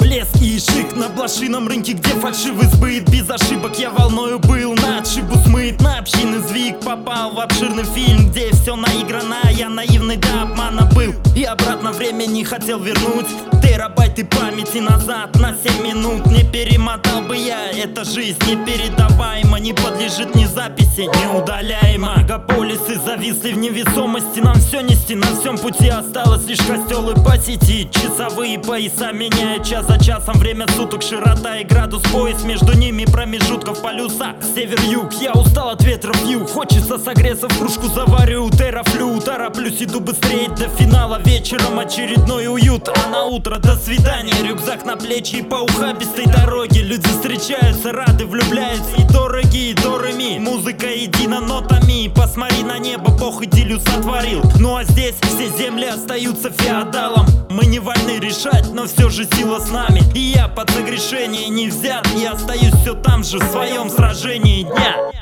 блеск и шик на блошином рынке, где фальшивый сбыт. Без ошибок я волною был на отшибу смыт. На общинный звик попал в обширный фильм, где все наиграно, я наивный до обмана был. И обратно время не хотел вернуть терабайты памяти назад на 7 минут. Не перемотал бы я, эта жизнь непередаваема, не подлежит ни записи, не удаляема. Мегаполисы зависли в невесомости, нам все нести, на всем пути осталось лишь костел и посетить. Часовые пояса меняют час за часом, время суток, широта и градус, пояс между ними промежутков, полюса север-юг. Я устал от ветра пью, хочется согреться, в кружку заварю терафлю. Тороплюсь, иду быстрее до финала, вечером очередной уют, а на утро до свидания. Рюкзак на плечи и по ухабистой дороге люди встречаются, рады, влюбляются, и дорогие дорами. Музыка едина нотами, посмотри на небо, Бог идиллию сотворил. Ну а здесь все земли остаются феодалом. Мы не вольны решать, но все же сила с нами. И я под согрешение не взят, и остаюсь все там же в своем сражении дня.